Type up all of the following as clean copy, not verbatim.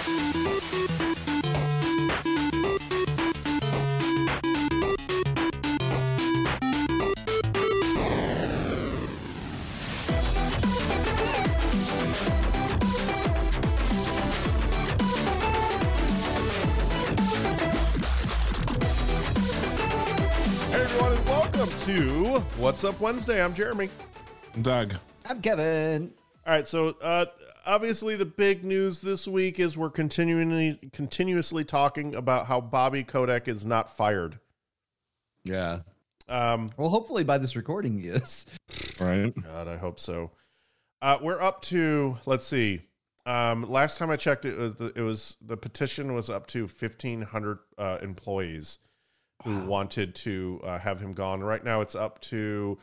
To What's Up Wednesday. I'm Jeremy. I'm Doug. I'm Kevin. All right, so obviously the big news this week is we're continuously talking about how Bobby Kotick is not fired. Yeah. Well, hopefully by this recording, yes. Right. God, I hope so. We're up to, let's see. Last time I checked, the petition was up to 1,500 employees who wanted to have him gone. Right now it's up to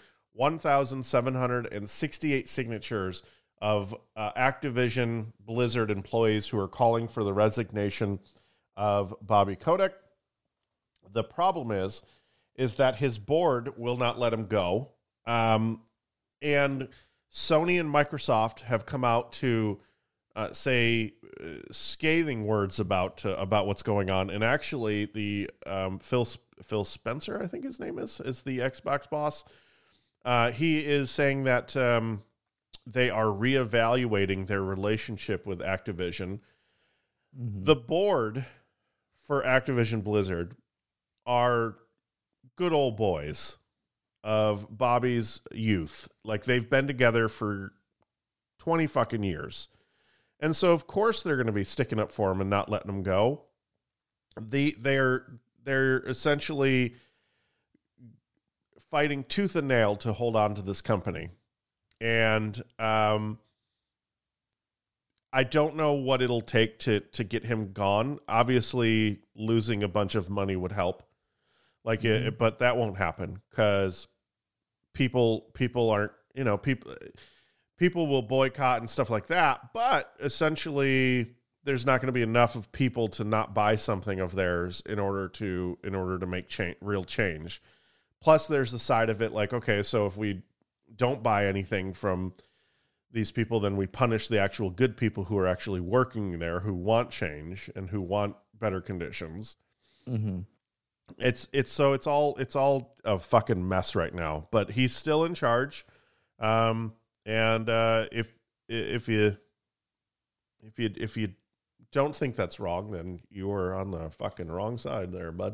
1,768 signatures of Activision Blizzard employees who are calling for the resignation of Bobby Kotick. The problem is that his board will not let him go. And Sony and Microsoft have come out to say scathing words about what's going on. And actually the Phil Spencer, I think his name is the Xbox boss. He is saying that they are reevaluating their relationship with Activision. Mm-hmm. The board for Activision Blizzard are good old boys of Bobby's youth. Like, they've been together for 20 fucking years. And so, of course, they're going to be sticking up for him and not letting him go. They're essentially fighting tooth and nail to hold on to this company. And I don't know what it'll take to get him gone. Obviously, losing a bunch of money would help. But that won't happen because people aren't, people will boycott and stuff like that. But essentially, there's not going to be enough of people to not buy something of theirs in order to make real change. Plus, there's the side of it like, okay, so if we don't buy anything from these people, then we punish the actual good people who are actually working there, who want change and who want better conditions. Mm-hmm. It's all a fucking mess right now. But he's still in charge, and if you don't think that's wrong, then you are on the fucking wrong side there, bud.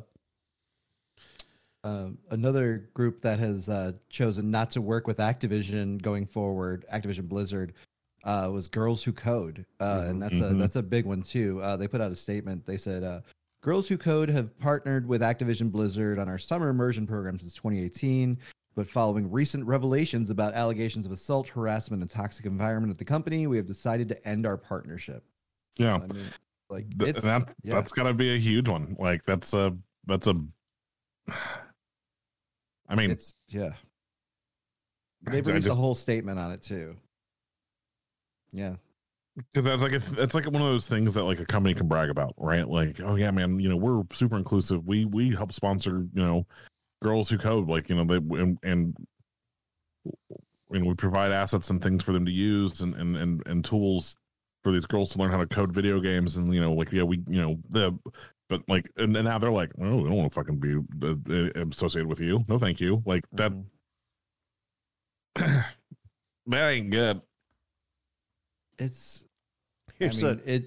Another group that has chosen not to work with Activision going forward, Activision Blizzard, was Girls Who Code, and that's a big one too. They put out a statement. They said, "Girls Who Code have partnered with Activision Blizzard on our summer immersion program since 2018." But following recent revelations about allegations of assault, harassment, and toxic environment at the company, we have decided to end our partnership. Yeah, I mean, like that's gotta be a huge one. Like that's a. I mean, it's They released a whole statement on it too. Yeah, because it's like one of those things that like a company can brag about, right? Like, oh yeah, man, we're super inclusive. We help sponsor, Girls Who Code, like, and we provide assets and things for them to use and tools for these girls to learn how to code video games. And, but like, and now they're like, oh, we don't want to fucking be associated with you. No, thank you. Like that, that ain't good. Here's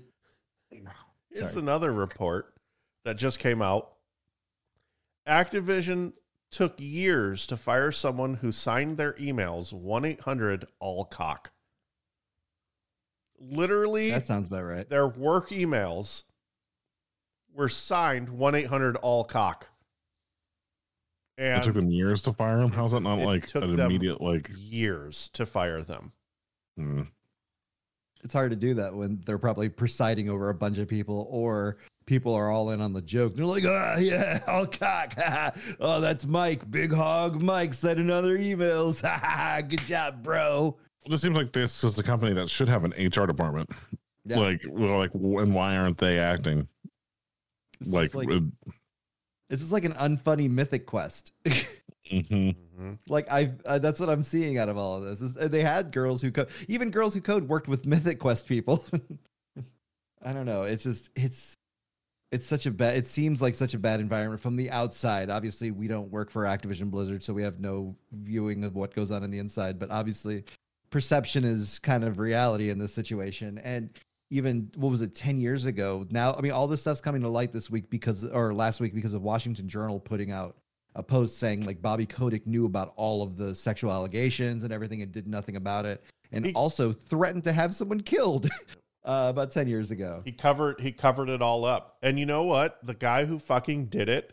another report that just came out. Activision took years to fire someone who signed their emails 1-800-ALL-COCK. Literally, that sounds about right. Their work emails were signed 1-800-ALL-COCK. And it took them years to fire him? How's that not like an immediate, like, years to fire them? It's hard to do that when they're probably presiding over a bunch of people, or people are all in on the joke. They're like, yeah, all cock. Oh, that's Mike. Big hog Mike sent another emails. Good job, bro. It just seems like this is the company that should have an HR department. Yeah. Like, and why aren't they acting? This is like an unfunny Mythic Quest. Like that's what I'm seeing out of all of this. They had Girls Who Code. Even Girls Who Code worked with Mythic Quest people. I don't know. It's just it's such a bad. It seems like such a bad environment from the outside. Obviously, we don't work for Activision Blizzard, so we have no viewing of what goes on in the inside. But obviously, perception is kind of reality in this situation. And even what was it, 10 years ago? Now, I mean, all this stuff's coming to light this week or last week because of Washington Journal putting out a post saying like Bobby Kotick knew about all of the sexual allegations and everything and did nothing about it, and also threatened to have someone killed. About 10 years ago. He covered it all up. And you know what? The guy who fucking did it,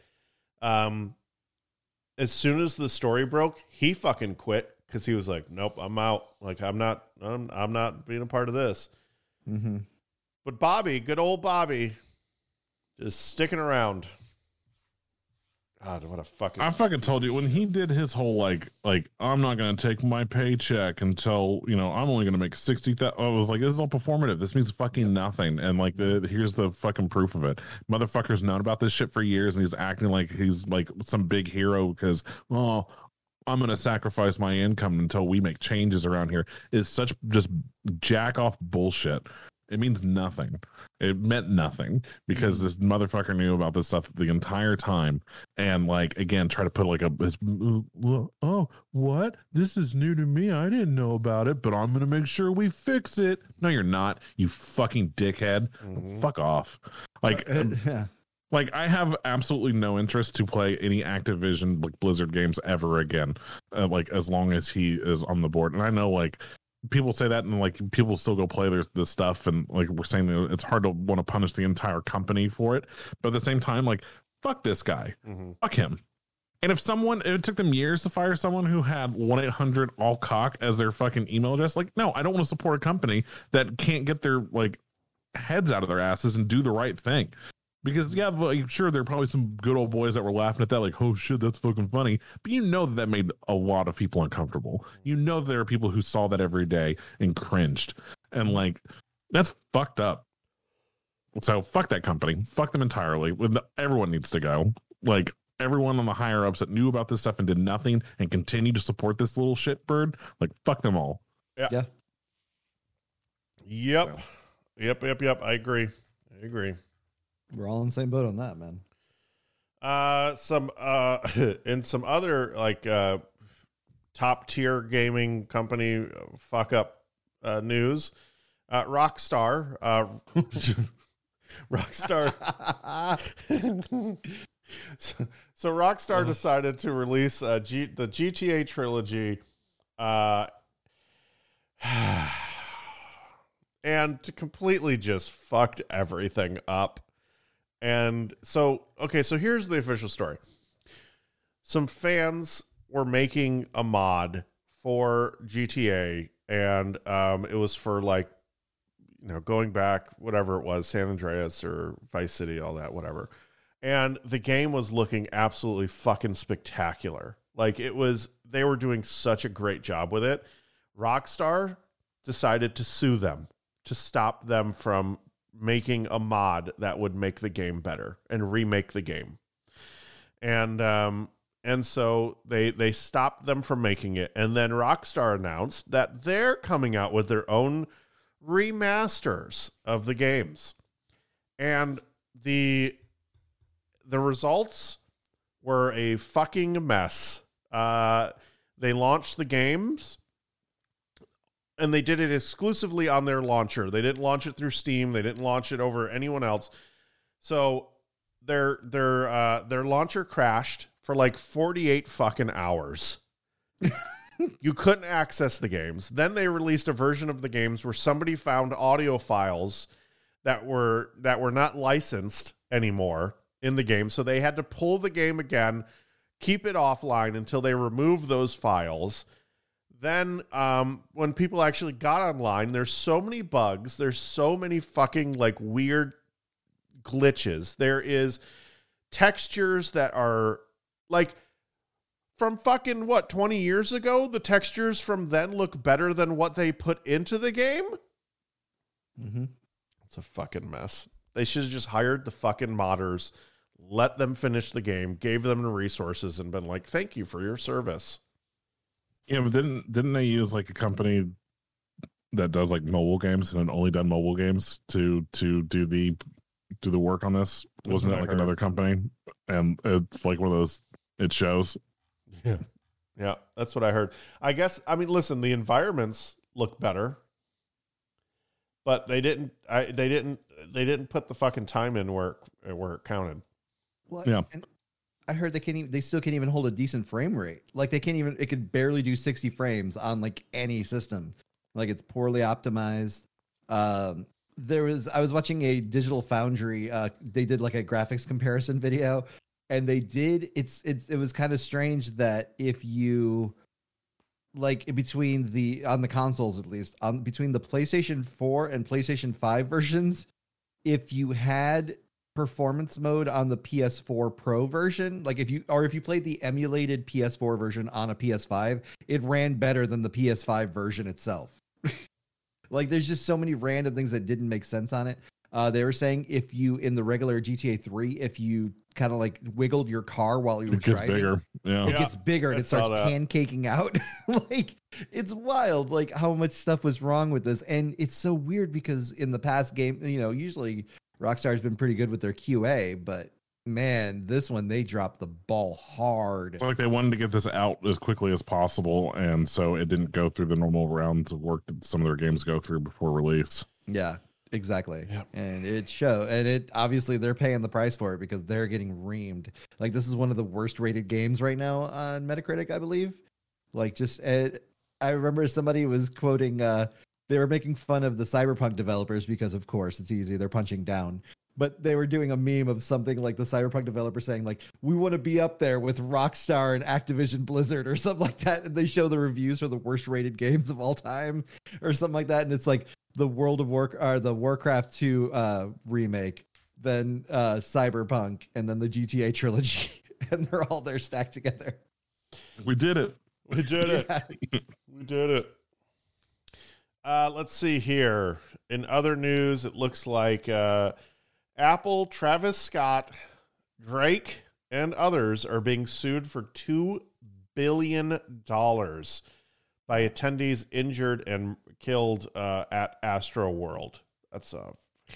as soon as the story broke, he fucking quit because he was like, nope, I'm out. Like, I'm not being a part of this. Mm-hmm. But Bobby, good old Bobby, just sticking around. God, what a fucking... I fucking told you when he did his whole like I'm not gonna take my paycheck until I'm only gonna make 60,000. I was like, this is all performative. This means fucking nothing. And like here's the fucking proof of it. Motherfucker's known about this shit for years, and he's acting like he's like some big hero because I'm gonna sacrifice my income until we make changes around here. Is such just jack off bullshit. It means nothing. It meant nothing because this motherfucker knew about this stuff the entire time. And like, again, try to put like oh, what? This is new to me. I didn't know about it, but I'm going to make sure we fix it. No, you're not, you fucking dickhead. Mm-hmm. Fuck off. Like, yeah. Like, I have absolutely no interest to play any Activision like Blizzard games ever again. Like, as long as he is on the board. And I know like, people say that and like people still go play this stuff, and like we're saying it's hard to want to punish the entire company for it, but at the same time, like, fuck this guy. Mm-hmm. Fuck him. And if it took them years to fire someone who had 1-800-ALL-COCK as their fucking email address, like, no, I don't want to support a company that can't get their like heads out of their asses and do the right thing. Because, yeah, like, sure, there are probably some good old boys that were laughing at that, like, oh, shit, that's fucking funny. But you know that made a lot of people uncomfortable. You know there are people who saw that every day and cringed. And, like, that's fucked up. So, fuck that company. Fuck them entirely. Everyone needs to go. Like, everyone on the higher-ups that knew about this stuff and did nothing and continue to support this little shitbird, like, fuck them all. Yeah. Yep. Yep. I agree. We're all in the same boat on that, man. In some other like top tier gaming company fuck up news, Rockstar so Rockstar decided to release the GTA trilogy and completely just fucked everything up. And so here's the official story. Some fans were making a mod for GTA, and it was for like, going back, whatever it was, San Andreas or Vice City, all that, whatever. And the game was looking absolutely fucking spectacular. Like, they were doing such a great job with it. Rockstar decided to sue them to stop them from making a mod that would make the game better and remake the game. And so they stopped them from making it. And then Rockstar announced that they're coming out with their own remasters of the games. And the results were a fucking mess. They launched the games, and they did it exclusively on their launcher. They didn't launch it through Steam. They didn't launch it over anyone else. So their launcher crashed for like 48 fucking hours. You couldn't access the games. Then they released a version of the games where somebody found audio files that were not licensed anymore in the game. So they had to pull the game again, keep it offline until they removed those files. Then when people actually got online, there's so many bugs. There's so many fucking like weird glitches. There is textures that are like from fucking 20 years ago. The textures from then look better than what they put into the game. Mm-hmm. It's a fucking mess. They should have just hired the fucking modders, let them finish the game, gave them the resources, and been like, thank you for your service. Yeah, but didn't they use like a company that does like mobile games and had only done mobile games to do the work on this. Wasn't it like another company? And it's like one of those. It shows. Yeah, that's what I heard. I guess. I mean, listen, the environments look better, but they didn't. They didn't put the fucking time in where it counted. Well, yeah. And I heard they still can't even hold a decent frame rate. Like they can't even. It could barely do 60 frames on like any system. Like it's poorly optimized. I was watching a Digital Foundry. They did like a graphics comparison video. And they did. It was kind of strange that if you like between on the consoles at least between the PlayStation 4 and PlayStation 5 versions, if you had performance mode on the PS4 Pro version, like if you played the emulated PS4 version on a PS5, it ran better than the PS5 version itself. Like there's just so many random things that didn't make sense on it. They were saying if you in the regular GTA 3, if you kind of like wiggled your car while you were driving, it gets bigger. Yeah, it gets bigger and it starts pancaking out. Like it's wild, like how much stuff was wrong with this. And it's so weird because in the past game, usually Rockstar's been pretty good with their QA, but man, this one they dropped the ball hard. It's like they wanted to get this out as quickly as possible, and so it didn't go through the normal rounds of work that some of their games go through before release. Yeah. Exactly. Yep. And it obviously they're paying the price for it because they're getting reamed. Like this is one of the worst rated games right now on Metacritic, I believe. Like I remember somebody was quoting they were making fun of the Cyberpunk developers because of course it's easy, they're punching down. But they were doing a meme of something like the Cyberpunk developer saying like, we want to be up there with Rockstar and Activision Blizzard or something like that. And they show the reviews for the worst rated games of all time or something like that. And it's like the the Warcraft 2 remake, then Cyberpunk, and then the GTA trilogy. And they're all there stacked together. We did it. We did it. We did it. Let's see here. In other news, it looks like Apple, Travis Scott, Drake, and others are being sued for $2 billion by attendees injured and killed at Astro World. That's a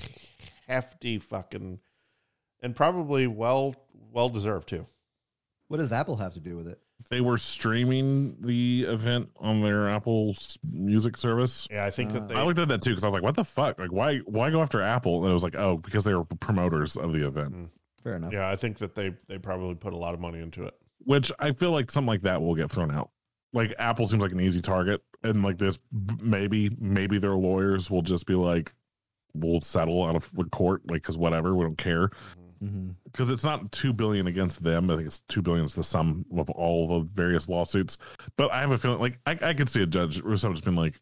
hefty fucking, and probably well deserved too. What does Apple have to do with it? They were streaming the event on their Apple Music service. Yeah, I think that I looked at that too because I was like, "What the fuck? Like, why go after Apple?" And it was like, "Oh, because they were promoters of the event." Fair enough. Yeah, I think that they probably put a lot of money into it. Which I feel like something like that will get thrown out. Like Apple seems like an easy target, and like this, maybe their lawyers will just be like, "We'll settle out of court, like because whatever, we don't care." Because it's not $2 billion against them. I think it's $2 billion is the sum of all the various lawsuits. But I have a feeling like I could see a judge or someone just been like,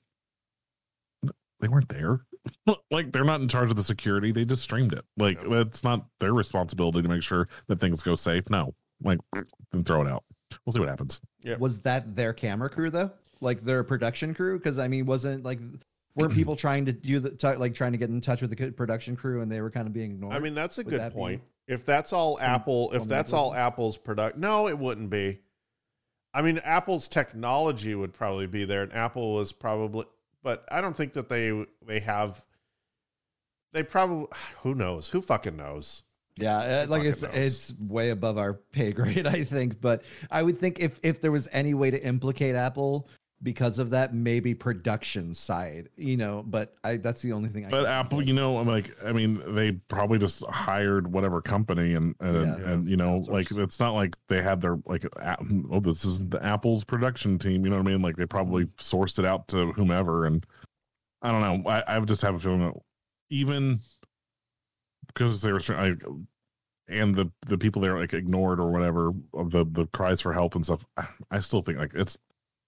they weren't there. Like they're not in charge of the security. They just streamed it. Like it's not their responsibility to make sure that things go safe. No, like then throw it out. We'll see what happens. Yeah. Was that their camera crew though? Like their production crew? Because I mean, weren't people trying to trying to get in touch with the production crew and they were kind of being ignored? I mean, that's a good point. If that's all Apple, if that's all Apple's product, no, it wouldn't be. I mean, Apple's technology would probably be there, and Apple was probably, but I don't think that they have. They probably, who knows? Who fucking knows? Yeah, like it's way above our pay grade, I think. But I would think if there was any way to implicate Apple because of that, maybe production side, but that's the only thing I but Apple, I mean, they probably just hired whatever company and like it's not like they had their this is the Apple's production team, you know what I mean? Like they probably sourced it out to whomever, and I don't know. I would just have a feeling that even because they were and the people there like ignored or whatever of the cries for help and stuff, I still think like it's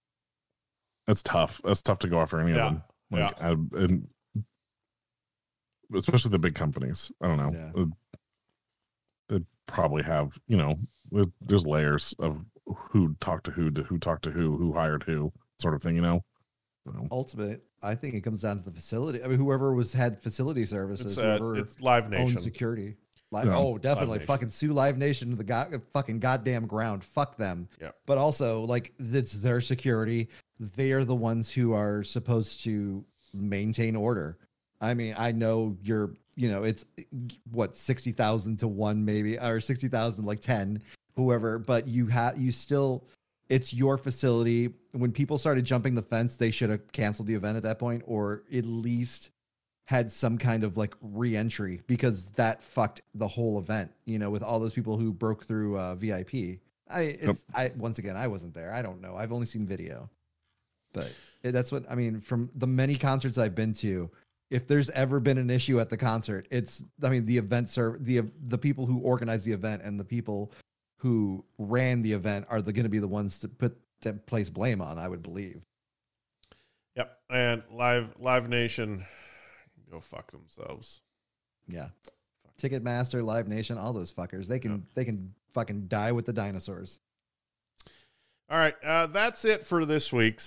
tough. That's tough to go after any of them. Like, and especially the big companies. I don't know. Yeah. They probably have, there's layers of who talked to who hired who, sort of thing. Ultimately, I think it comes down to the facility. I mean, whoever had facility services, it's Live Nation owned security. Definitely. Fucking sue Live Nation to the fucking goddamn ground. Fuck them. Yeah. But also, like, it's their security. They are the ones who are supposed to maintain order. I mean, I know it's what 60,000 to 1 maybe, or 60,000 like 10, whoever, but you still, it's your facility. When people started jumping the fence, they should have canceled the event at that point, or at least had some kind of like re-entry, because that fucked the whole event, with all those people who broke through VIP. Once again, I wasn't there. I don't know. I've only seen video, but that's what I mean. From the many concerts I've been to, if there's ever been an issue at the concert, the event the people who organized the event and the people who ran the event are going to be the ones to place blame on, I would believe. Yep. And Live Nation, go fuck themselves. Yeah. Ticketmaster, Live Nation, all those fuckers. They can fucking die with the dinosaurs. All right. That's it for this week's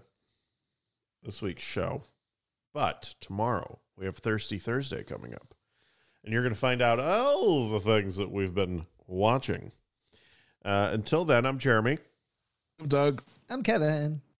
show. But tomorrow we have Thirsty Thursday coming up, and you're going to find out all the things that we've been watching. Until then, I'm Jeremy. I'm Doug. I'm Kevin.